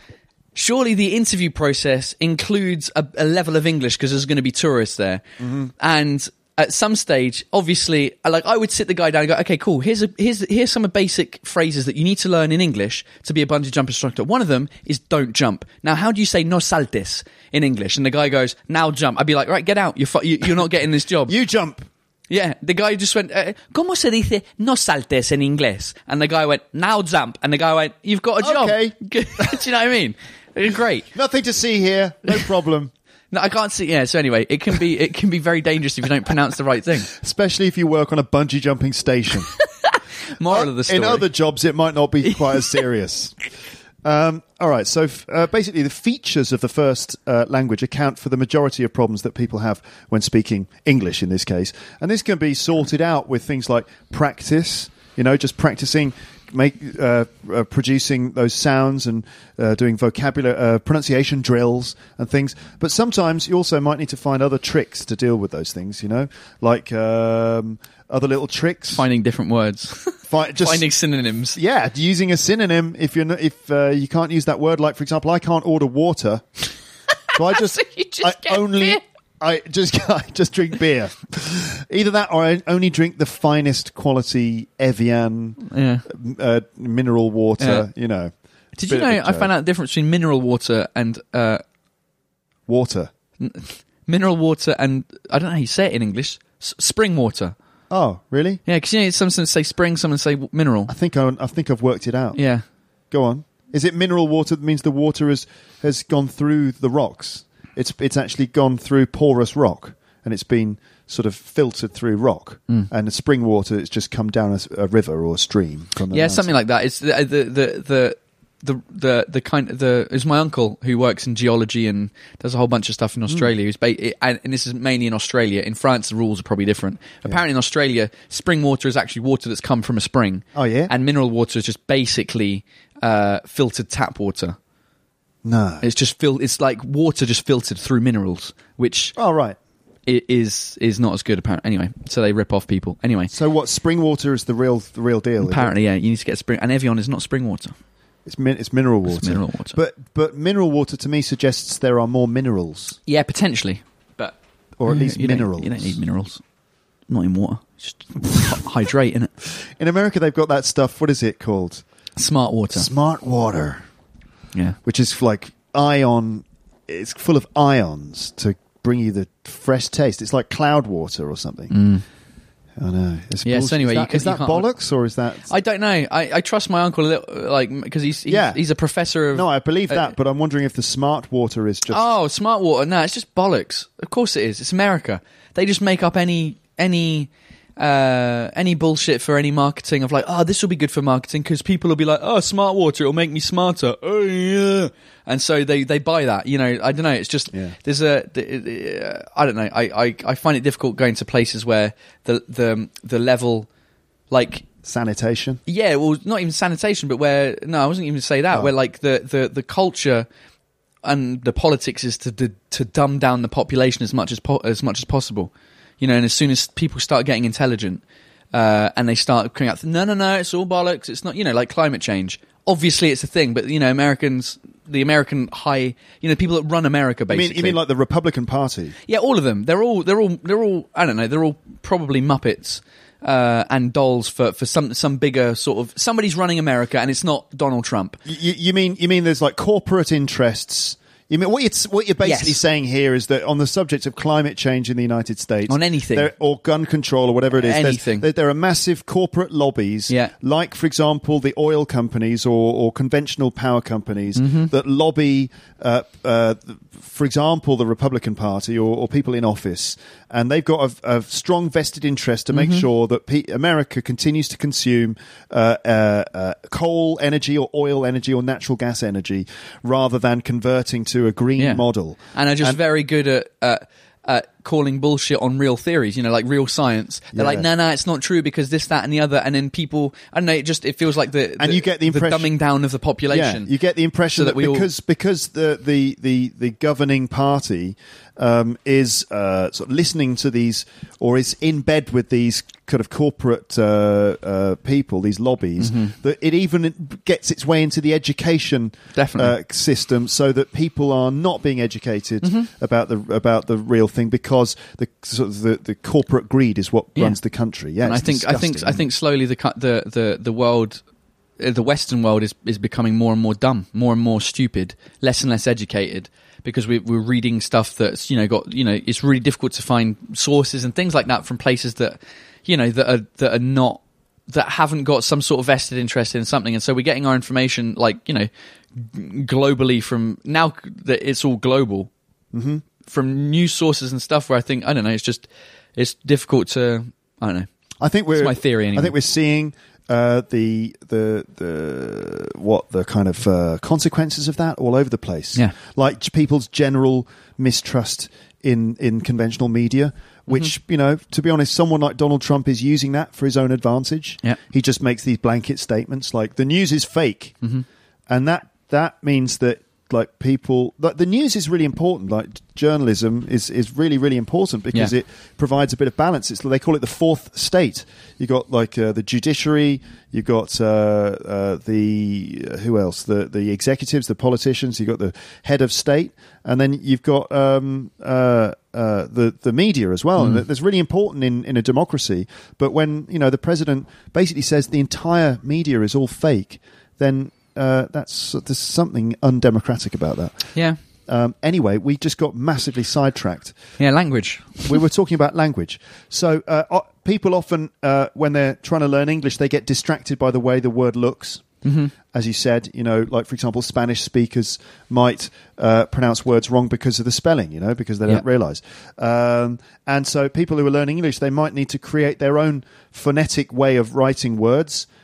surely the interview process includes a, a level of English because there's going to be tourists there. And at some stage, obviously, like, I would sit the guy down and go, okay, cool, here's a, here's here's some basic phrases that you need to learn in English to be a bungee jump instructor. One of them is don't jump. Now, how do you say no saltes in English? And the guy goes, now jump. I'd be like, right, get out. You're fu- you, you're not getting this job. You jump. Yeah, the guy just went, uh, ¿Cómo se dice no saltes en inglés? And the guy went, now jump. And the guy went, you've got a job. Okay. Do you know what I mean? Great. Nothing to see here. No problem. No, I can't see. Yeah. So anyway, it can be it can be very dangerous if you don't pronounce the right thing. Especially if you work on a bungee jumping station. Moral of the story. In other jobs, it might not be quite as serious. Um, all right, so f- uh, basically the features of the first uh, language account for the majority of problems that people have when speaking English in this case. And this can be sorted out with things like practice, you know, just practicing, make uh, uh, producing those sounds and uh, doing vocabulary, uh, pronunciation drills and things. But sometimes you also might need to find other tricks to deal with those things, you know, like um, other little tricks. Finding different words. Fi- just, Finding synonyms. Yeah, using a synonym if you're not, if uh, you can't use that word. Like, for example, I can't order water, so I just, So you just I get only beer. I just I just drink beer. Either that, or I only drink the finest quality Evian Yeah. uh, mineral water. You know, Did Bit you of know a I joke. found out the difference between mineral water and uh, water. mineral water and I don't know how you say it in English. S- spring water. Oh, really? Yeah, because you know some say spring, some say w- mineral. I think I, I think I've worked it out. Yeah. Go on. Is it mineral water that means the water has has gone through the rocks? It's it's actually gone through porous rock and it's been sort of filtered through rock. Mm. And the spring water, it's just come down a, a river or a stream from the Yeah, mountain. something like that. It's the the the, the the the the kind of the is my uncle who works in geology and does a whole bunch of stuff in Australia. Who's ba- and, and this is mainly in Australia. In France, the rules are probably different. Yeah. Apparently, in Australia, spring water is actually water that's come from a spring. Oh yeah, and mineral water is just basically uh, filtered tap water. No, it's just fil- It's like water just filtered through minerals, which oh right. It is is not as good apparently. Anyway, so they rip off people. Anyway, so what? Spring water is the real the real deal. Apparently, yeah. You need to get spring, and Evian is not spring water. It's min- it's mineral water. It's mineral water. But but mineral water to me suggests there are more minerals. Yeah, potentially, but or at least you minerals. Don't, you don't need minerals. Not in water. Just hydrate in it. In America, they've got that stuff. What is it called? Smart water. Smart water. Yeah, which is like ion. It's full of ions to bring you the fresh taste. It's like cloud water or something. Mm. I know. It's yeah. bullshit. So anyway, is that, you can, is that you bollocks or is that? I don't know. I, I trust my uncle a little, like because he's he's, yeah. he's a professor of. No, I believe uh, that, but I'm wondering if the smart water is just. Oh, smart water. No, it's just bollocks. Of course it is. It's America. They just make up any any. Uh, any bullshit for any marketing of like, oh, this will be good for marketing because people will be like, oh, smart water, it'll make me smarter. Oh yeah, and so they, they buy that. You know, I don't know. It's just yeah. there's a uh, I don't know. I, I, I find it difficult going to places where the the the level like sanitation. Yeah, well, not even sanitation, but where no, I wasn't even to say that. Oh. Where like the, the, the culture and the politics is to, to to dumb down the population as much as po- as much as possible. You know, and as soon as people start getting intelligent uh, and they start coming out, no, no, no, it's all bollocks. It's not, you know, like climate change. Obviously, it's a thing, but you know, Americans, the American high, you know, people that run America, basically. You mean, you mean like the Republican Party? Yeah, all of them. They're all, they're all, they're all. I don't know. They're all probably Muppets uh, and dolls for, for some some bigger sort of. Somebody's running America, and it's not Donald Trump. You, you mean you mean there's like corporate interests. You mean what you're, what you're basically Yes. saying here is that on the subject of climate change in the United States, On anything. there- or gun control or whatever it is, there's- Anything. there, there are massive corporate lobbies, Yeah. like for example the oil companies or, or conventional power companies Mm-hmm. that lobby, uh, uh, for example, the Republican Party or, or people in office, and they've got a, a strong vested interest to make Mm-hmm. sure that P- America continues to consume uh, uh, uh, coal energy or oil energy or natural gas energy rather than converting to a green Yeah. model. And are just And- very good at, at, at calling bullshit on real theories, you know, like real science. They're Yeah. like, no, no, it's not true because this, that, and the other. And then people, I don't know, it just, it feels like the, And the, you get the impression- dumbing down of the population. Yeah, you get the impression So that that, we all- because because the, the, the, the governing party um, is uh, sort of listening to these or is in bed with these kind of corporate uh, uh, people, these lobbies, Mm-hmm. that it even gets its way into the education Definitely. uh, system, so that people are not being educated Mm-hmm. about the about the real thing because the sort of the, the corporate greed is what Yeah. runs the country. Yeah, and I it's think, I think, disgusting, I isn't think slowly the, cu- the, the, the world, uh, the Western world is, is becoming more and more dumb, more and more stupid, less and less educated. Because we, we're reading stuff that's, you know, got, you know, it's really difficult to find sources and things like that from places that, you know, that are, that are not, that haven't got some sort of vested interest in something. And so we're getting our information, like, you know, g- globally from, now that it's all global, mm-hmm. from news sources and stuff where I think, I don't know, it's just, it's difficult to, I don't know. I think we're It's my theory anyway. I think we're seeing uh, the the the what the kind of uh, consequences of that all over the place. Yeah. Like g- people's general mistrust in in conventional media, which Mm-hmm. you know, to be honest, someone like Donald Trump is using that for his own advantage. Yeah. He just makes these blanket statements like the news is fake, Mm-hmm. and that that means that. Like people, like the news is really important. Like journalism is, is really really important because Yeah. it provides a bit of balance. It's they call it the fourth state. You got like uh, the judiciary, you got uh, uh, the uh, who else? The the executives, the politicians. You got the head of state, and then you've got um, uh, uh, the the media as well. Mm. And that's really important in, in a democracy. But when you know the president basically says the entire media is all fake, then Uh, that's there's something undemocratic about that. Yeah. Um, anyway, we just got massively sidetracked. Yeah, language. We were talking about language. So uh, uh, people often, uh, when they're trying to learn English, they get distracted by the way the word looks. Mm-hmm. As you said, you know, like for example, Spanish speakers might uh, pronounce words wrong because of the spelling, you know, because they don't Yeah. realise. Um, and so people who are learning English, they might need to create their own phonetic way of writing words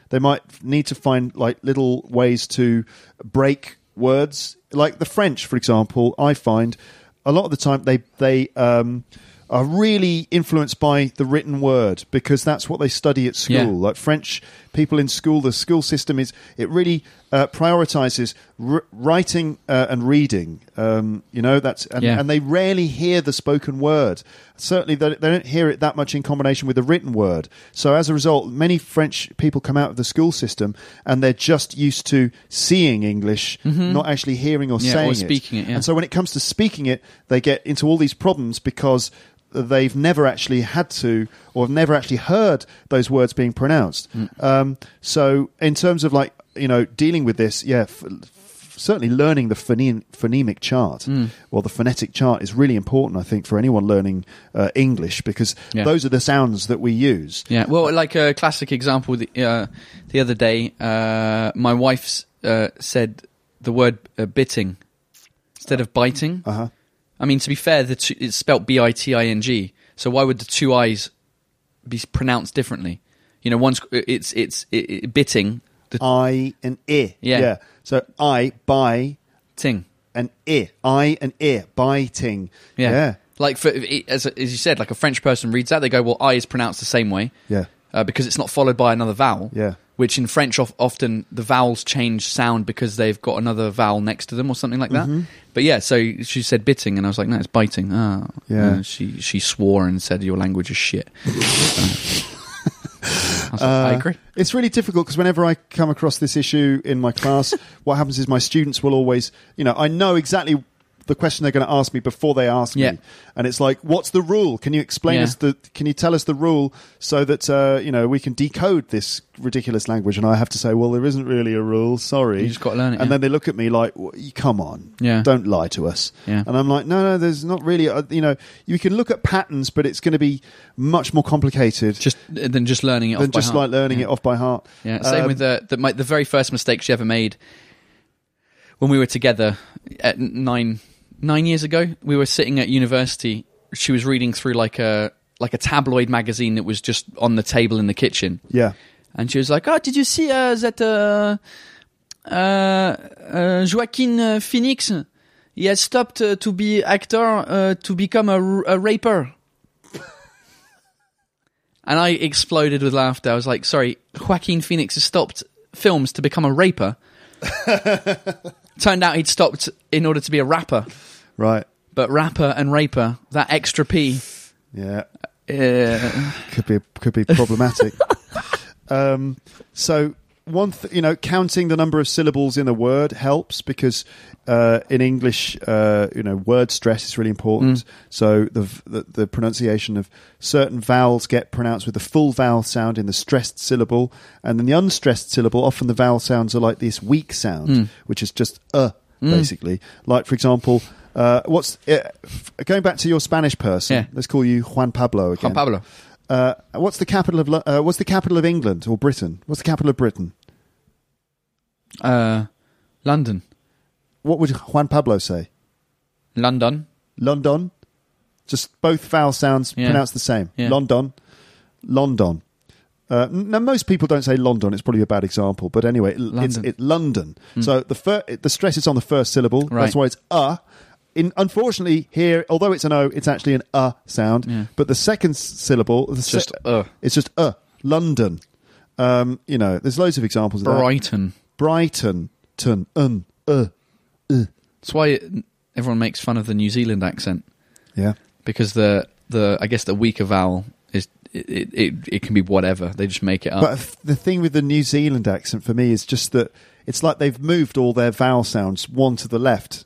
They might need to find like little ways to break words. Like the French, for example, I find a lot of the time they they um, are really influenced by the written word because that's what they study at school. Yeah. Like French people in school, the school system is it really uh, prioritizes r- writing uh, and reading. Um, you know that's and, Yeah. and they rarely hear the spoken word. Certainly, they, they don't hear it that much in combination with the written word. So as a result, many French people come out of the school system and they're just used to seeing English, not actually hearing or Yeah, or saying speaking it, yeah. And so when it comes to speaking it, they get into all these problems because they've never actually had to or have never actually heard those words being pronounced. Mm. Um, so in terms of like, you know, dealing with this, yeah, f- f- certainly learning the phone- phonemic chart Mm. or the phonetic chart is really important, I think, for anyone learning uh, English because Yeah. those are the sounds that we use. Yeah, well, like a classic example, the, uh, the other day, uh, my wife uh, said the word uh, bitting instead of biting. Uh-huh. I mean, to be fair, the two, it's spelt B I T I N G, so why would the two I's be pronounced differently? You know, one's it's it's it, it, bitting. The I and I. Yeah. yeah. So I, by, ting. and I. I and I, biting. Yeah. Yeah. Like, for, as, as you said, like a French person reads that, they go, well, I is pronounced the same way. Yeah. Uh, because it's not followed by another vowel. Yeah. Which in French, of, often the vowels change sound because they've got another vowel next to them or something like that. Mm-hmm. But yeah, so she said bitting, and I was like, no, it's biting. Oh. Yeah. Uh, she she swore and said, your language is shit. So, I, was like, I Uh, agree. It's really difficult because whenever I come across this issue in my class, what happens is my students will always, you know, I know exactly the question they're going to ask me before they ask Yeah. me, and it's like, "What's the rule? Can you explain Yeah. us the? Can you tell us the rule so that uh, you know we can decode this ridiculous language?" And I have to say, "Well, there isn't really a rule. Sorry, You just gotta learn it, And yeah. then they look at me like, well, "Come on, Yeah. don't lie to us." Yeah. And I'm like, "No, no, there's not really. A, you know, you can look at patterns, but it's going to be much more complicated." Just than just learning it off than by just heart. like learning Yeah. it off by heart. Yeah, same Um, with the the, my, the very first mistake she ever made when we were together at nine nine years ago. We were sitting at university. She was reading through like a like a tabloid magazine that was just on the table in the kitchen, Yeah. and she was like, "Oh, did you see uh, that uh, uh, uh, Joaquin uh, Phoenix? He has stopped uh, to be actor uh, to become a, r- a raper." And I exploded with laughter. I was like, sorry, Joaquin Phoenix has stopped films to become a raper? Turned out he'd stopped in order to be a rapper. Right. But rapper and raper, that extra P, Yeah. uh, Could be could be problematic. um, so one, th- you know, counting the number of syllables in a word helps because uh, in English, uh, you know, word stress is really important. So the, v- the the pronunciation of certain vowels get pronounced with the full vowel sound in the stressed syllable, and then the unstressed syllable, often the vowel sounds are like this weak sound, which is just uh, basically. Like for example. Uh, what's uh, f- going back to your Spanish person? Yeah. Let's call you Juan Pablo again. Juan Pablo. Uh, what's the capital of Lo- uh, What's the capital of England or Britain? What's the capital of Britain? Uh, London. What would Juan Pablo say? London. London. Just both vowel sounds Yeah. pronounced the same. Yeah. London. London. Uh, n- now, most people don't say London. It's probably a bad example, but anyway, it- it's London. it London. So the fir- the stress is on the first syllable. Right. That's why it's uh. In, unfortunately, here, although it's an O, it's actually an uh sound. Yeah. But the second s- syllable, the It's just se- uh. it's just uh. London. Um, you know, there's loads of examples of that. Brighton. Brighton, ton, un, uh, That's why it, everyone makes fun of the New Zealand accent. yeah, Because the, the I guess the weaker vowel is it, it, it, it can be whatever. They just make it up. but f- the thing with the New Zealand accent for me is just that it's like they've moved all their vowel sounds one to the left.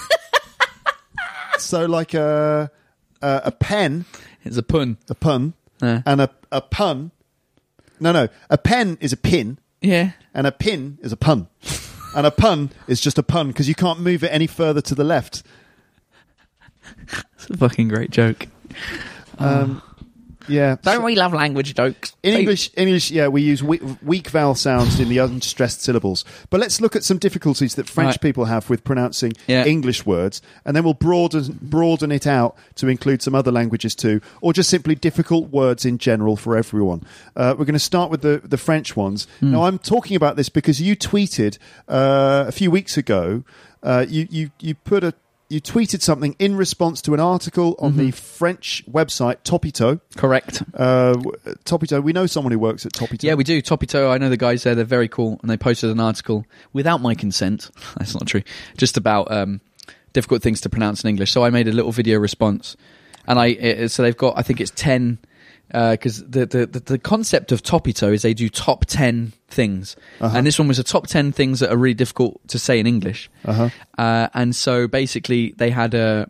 So, like a a, a pen, It's a pun. a pun, Yeah. and a a pun. No, no, a pen is a pin, Yeah. and a pin is a pun, and a pun is just a pun because you can't move it any further to the left. It's a fucking great joke. Um, Yeah. Don't we love language jokes? In English, English, yeah, we use weak, weak vowel sounds in the unstressed syllables. But let's look at some difficulties that French Right. people have with pronouncing Yeah. English words, and then we'll broaden broaden it out to include some other languages too, or just simply difficult words in general for everyone. Uh, we're going to start with the, the French ones. Hmm. Now, I'm talking about this because you tweeted uh, a few weeks ago, uh, you, you, you put a You tweeted something in response to an article on Mm-hmm. the French website Topito. Correct. Uh, Topito, we know someone who works at Topito. Yeah, we do. Topito, I know the guys there. They're very cool. And they posted an article without my consent. That's not true. Just about um, difficult things to pronounce in English. So I made a little video response. And I it, so they've got, I think it's ten, because uh, the, the, the, the concept of Topito is they do top ten things. Uh-huh. And this one was a top ten things that are really difficult to say in English. Uh-huh. Uh, and so basically they had a,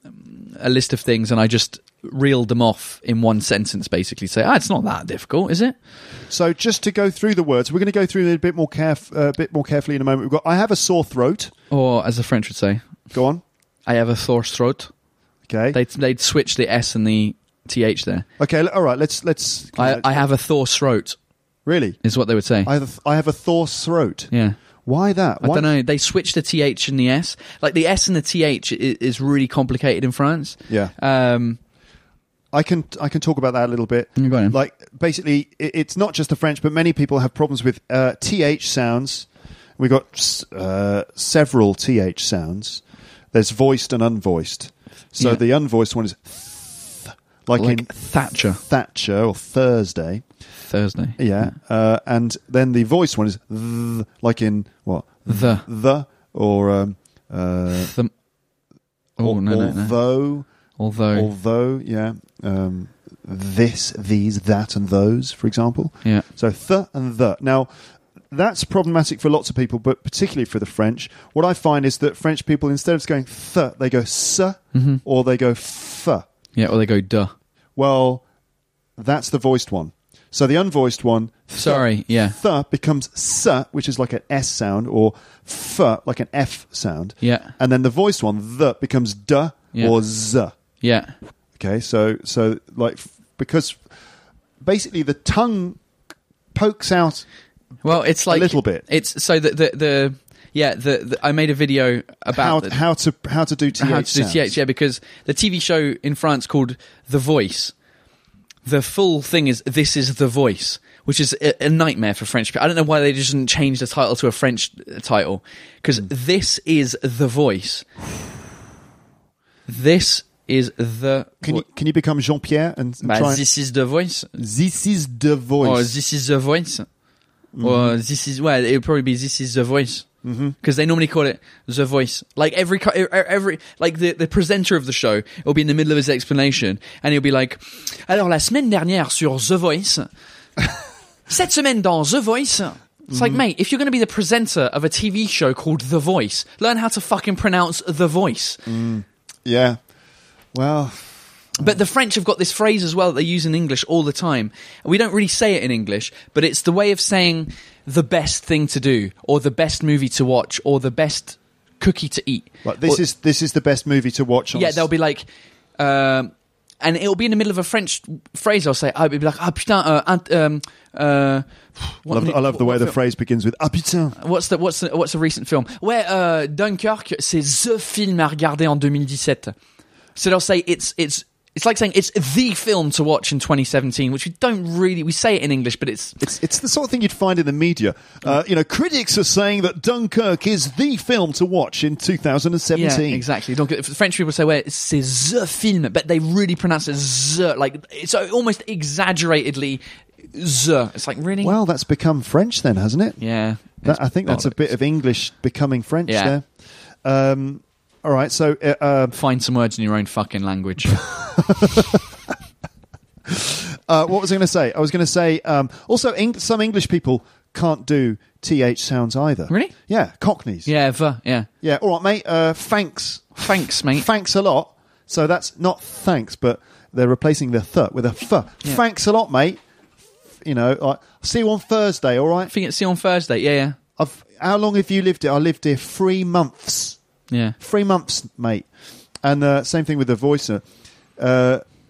a list of things and I just reeled them off in one sentence, basically say, ah, it's not that difficult, is it? So just to go through the words, we're going to go through it a bit more caref- uh, a bit more carefully in a moment. We've got, I have a sore throat. Or as the French would say, Go on. I have a sore throat. Okay. They'd, they'd switch the S and the T H there. Okay. All right. Let's let's. I, I have a Thor throat, really. is what they would say. I have a, I have a Thor's throat. yeah. Why that? I Why? don't know. They switched the T H and the S. Like the S and the T H is, is really complicated in France. Yeah. Um, I can I can talk about that a little bit. Mm, go on. Like basically, it, it's not just the French, but many people have problems with uh, T H sounds. We've got uh, several T H sounds. There's voiced and unvoiced. So Yeah. the unvoiced one is th, like, like in Thatcher. Thatcher or Thursday. Thursday. Yeah. Uh, and then the voiced one is th, like in what? The. The or um, uh, the oh, al- no, no, no. although. Although. Although, yeah, um, this, these, that, and those, for example. Yeah. So th and the. Now, that's problematic for lots of people, but particularly for the French. What I find is that French people, instead of going th, they go s, Mm-hmm. or they go f. Yeah, or they go duh. Well, that's the voiced one. So the unvoiced one, th, Sorry, yeah. th becomes s, which is like an S sound, or f, like an F sound. Yeah. And then the voiced one, the, becomes d Yeah. or z. Yeah. Okay, so so like f- because basically the tongue pokes out. Well, it's like a little bit. It's so the the, the yeah the, the I made a video about How, the, how to how to do T H how to do sounds. T H, yeah, because the T V show in France called The Voice, the full thing is This Is The Voice, which is a, a nightmare for French people. I don't know why they just didn't change the title to a French uh, title, because Mm. This Is The Voice. This is the... Can you can you become Jean Pierre and, and Bah, try? This Is The Voice. This is the Or voice. This Is The Voice. Or This Is... Well, it would probably be This Is The Voice. Because they normally call it The Voice. Like every, co- e- every, like the, the presenter of the show will be in the middle of his explanation and he'll be like, alors la semaine dernière sur The Voice, cette semaine dans The Voice. It's like, mate, if you're going to be the presenter of a T V show called The Voice, learn how to fucking pronounce The Voice. Yeah. Well, But the French have got this phrase as well that they use in English all the time. We don't really say it in English, but it's the way of saying the best thing to do, or the best movie to watch, or the best cookie to eat. like this Or- is this is the best movie to watch. On yeah, s- they'll be like, um, and it'll be in the middle of a French phrase. I'll say, I'll be like, ah putain, uh, ant- um, uh, I what- love, I love the what way the film? phrase begins with ah putain. What's the what's the what's a recent film? Ouais, uh, Dunkirk, c'est the film à regarder en deux mille dix-sept. So they'll say it's it's it's like saying it's the film to watch in twenty seventeen, which we don't really we say it in English, but it's It's it's the sort of thing you'd find in the media. Uh, you know, critics are saying that Dunkirk is the film to watch in two thousand seventeen. yeah, exactly. Don't get, French people say well, c'est the film, but they really pronounce it the, like it's almost exaggeratedly the. It's like really Well, that's become French then, hasn't it? yeah. That, it's I think that's a bollocks. bit of English becoming French Yeah. there. Um, all right, so uh, uh, Find some words in your own fucking language. uh, what was I going to say? I was going to say um, also Eng- some English people can't do T H sounds either. Really? Yeah, Cockneys. yeah, the, yeah. Yeah, all right, mate. Uh, thanks. Thanks, mate. Thanks a lot. So that's not thanks, but they're replacing the th with a f. Yeah. Thanks a lot, mate. You know, like, see you on Thursday, all right? I think it's see you on Thursday. Yeah, yeah, I've, how long have you lived here? I lived here three months. yeah. Three months, mate. And uh, same thing with the voicer. Uh,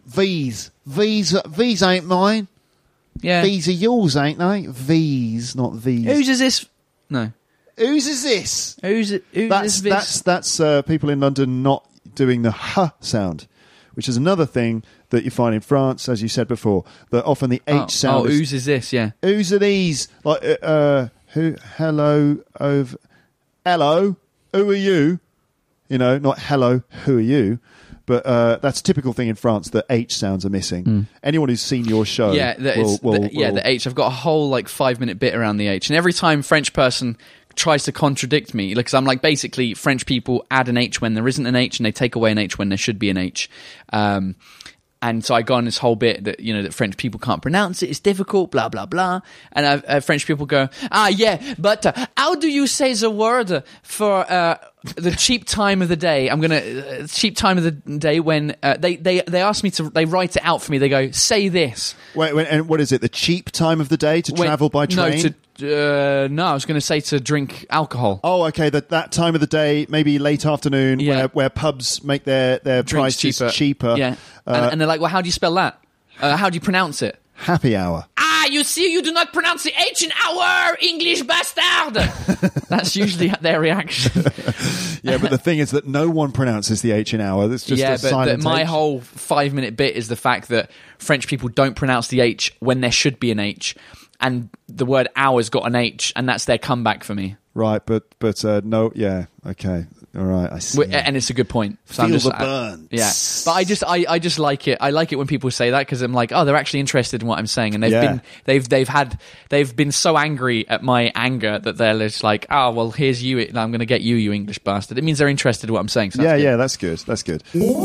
V's. V's, V's ain't mine. Yeah. V's are yours, ain't they? V's, not these. Whose is this? No. Whose is this? Who's it? Who's That's is this? that's that's uh, people in London not doing the h sound, which is another thing that you find in France, as you said before. That often the H oh, sound. Oh, is, whose is this? Yeah. Whose are these? Like uh, uh, who? Hello, over. Hello, who are you? You know, not hello, who are you? But uh, that's a typical thing in France. The H sounds are missing. Mm. Anyone who's seen your show, Yeah, the, will, it's, will, the, yeah, will- the H. I've got a whole like five minute bit around the H, and every time French person tries to contradict me, because I'm like basically French people add an H when there isn't an H, and they take away an H when there should be an H. Um, and so I go on this whole bit that you know that French people can't pronounce it; it's difficult, blah blah blah. And I've, uh, French people go, ah, yeah, but uh, how do you say the word for uh, the cheap time of the day? I'm gonna uh, cheap time of the day when uh, they they they ask me to they write it out for me. They go, say this. Wait, wait, and what is it? The cheap time of the day to When- travel by train? No, to, uh, no, I was going to say to drink alcohol. Oh, okay. That that time of the day, maybe late afternoon, Yeah. where, where pubs make their, their Drinks prices cheaper. Yeah, Uh, and, and they're like, well, how do you spell that? Uh, how do you pronounce it? happy hour. Ah, you see, you do not pronounce the H in our English bastard. That's usually their reaction. Yeah, but the thing is that no one pronounces the H in hour. It's just yeah, a but the, silent my H. whole five minute bit is the fact that French people don't pronounce the H when there should be an H, and the word hour's got an H, and that's their comeback for me. Right, but but uh, no, yeah, okay, all right, I see. Wh- And it's a good point. So I'm Feel just, the I- burn. yeah, but I just I, I just like it. I like it when people say that because I'm like, oh, they're actually interested in what I'm saying, and they've Yeah. been they've they've had they've been so angry at my anger that they're just like, oh, well, here's you. And I'm going to get you, you English bastard. It means they're interested in what I'm saying. So Yeah, that's good. yeah, that's good. That's good.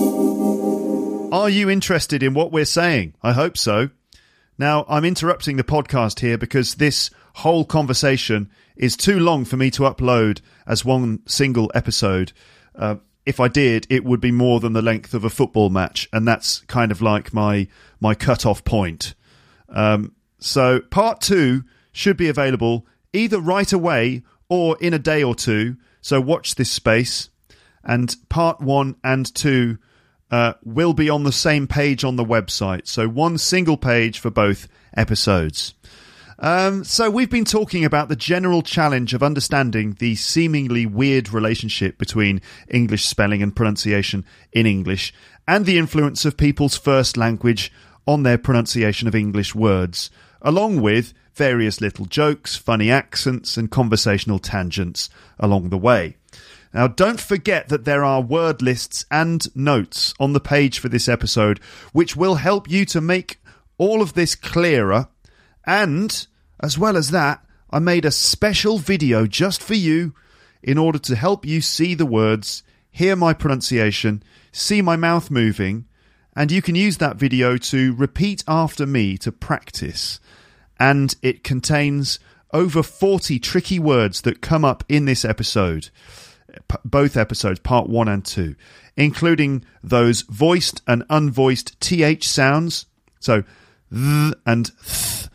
Are you interested in what we're saying? I hope so. Now, I'm interrupting the podcast here because this whole conversation is too long for me to upload as one single episode. Uh, if I did, it would be more than the length of a football match, and that's kind of like my my cut-off point. Um, so part two should be available either right away or in a day or two, so watch this space. And part one and two uh, will be on the same page on the website. So one single page for both episodes. Um, so we've been talking about the general challenge of understanding the seemingly weird relationship between English spelling and pronunciation in English, and the influence of people's first language on their pronunciation of English words, along with various little jokes, funny accents, and conversational tangents along the way. Now, don't forget that there are word lists and notes on the page for this episode, which will help you to make all of this clearer. And, as well as that, I made a special video just for you in order to help you see the words, hear my pronunciation, see my mouth moving, and you can use that video to repeat after me to practice. And it contains over forty tricky words that come up in this episode. P- both episodes, part one and two, including those voiced and unvoiced th sounds, so th and th,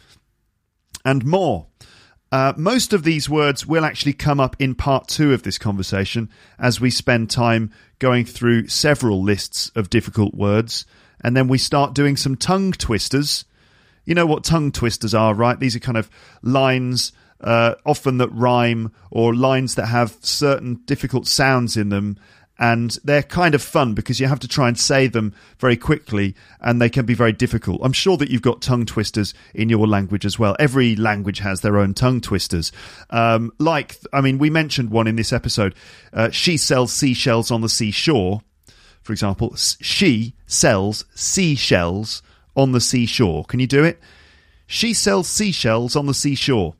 and more. Uh, most of these words will actually come up in part two of this conversation as we spend time going through several lists of difficult words, and then we start doing some tongue twisters. You know what tongue twisters are, right? These are kind of lines Uh, often that rhyme, or lines that have certain difficult sounds in them, and they're kind of fun because you have to try and say them very quickly, and they can be very difficult. I'm sure that you've got tongue twisters in your language as well. Every language has their own tongue twisters. Um, like, I mean, we mentioned one in this episode. Uh, she sells seashells on the seashore, for example. She sells seashells on the seashore. Can you do it? She sells seashells on the seashore.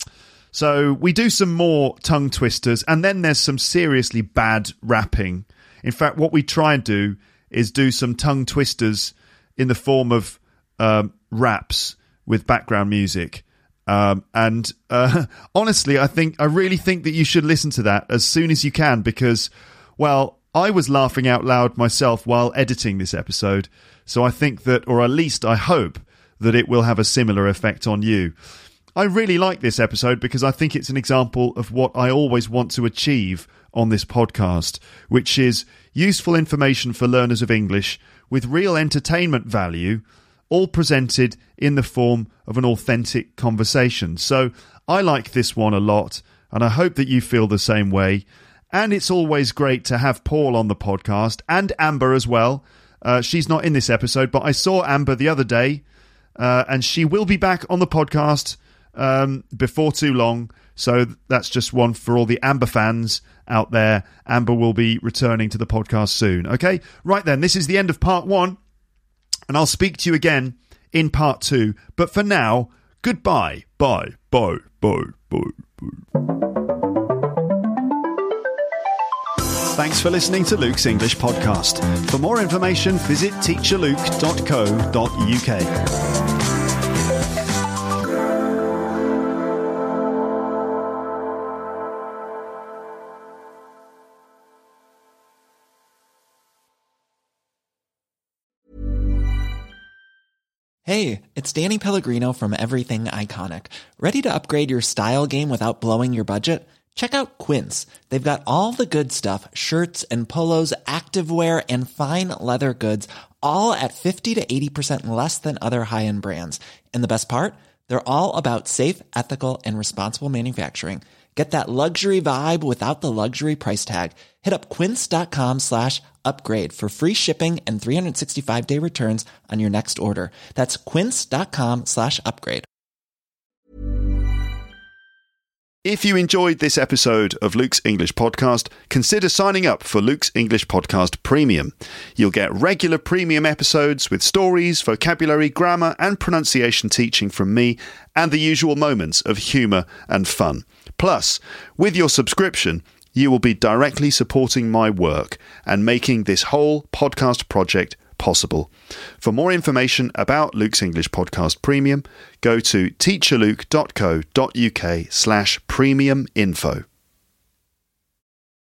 So we do some more tongue twisters, and then there's some seriously bad rapping. In fact, what we try and do is do some tongue twisters in the form of um, raps with background music. Um, and uh, honestly, I think I really think that you should listen to that as soon as you can, because, well, I was laughing out loud myself while editing this episode. So I think that, or at least I hope, that it will have a similar effect on you. I really like this episode because I think it's an example of what I always want to achieve on this podcast, which is useful information for learners of English with real entertainment value, all presented in the form of an authentic conversation. So I like this one a lot, and I hope that you feel the same way. And it's always great to have Paul on the podcast, and Amber as well. Uh, she's not in this episode, but I saw Amber the other day, uh, and she will be back on the podcast um, before too long. So that's just one for all the Amber fans out there. Amber will be returning to the podcast soon. Okay, right then, this is the end of part one, and I'll speak to you again in part two. But for now, goodbye. Bye. Bye. Bye. Bye. Bye. Thanks for listening to Luke's English Podcast. For more information, visit teacher luke dot co dot uk. Hey, it's Danny Pellegrino from Everything Iconic. Ready to upgrade your style game without blowing your budget? Check out Quince. They've got all the good stuff, shirts and polos, activewear, and fine leather goods, all at fifty to eighty percent less than other high-end brands. And the best part? They're all about safe, ethical, and responsible manufacturing. Get that luxury vibe without the luxury price tag. Hit up quince.com slash upgrade for free shipping and three sixty-five day returns on your next order. That's quince.com slash upgrade. If you enjoyed this episode of Luke's English Podcast, consider signing up for Luke's English Podcast Premium. You'll get regular premium episodes with stories, vocabulary, grammar, and pronunciation teaching from me, and the usual moments of humour and fun. Plus, with your subscription, you will be directly supporting my work and making this whole podcast project possible. For more information about Luke's English Podcast Premium, go to teacher luke dot co dot uk slash premium info.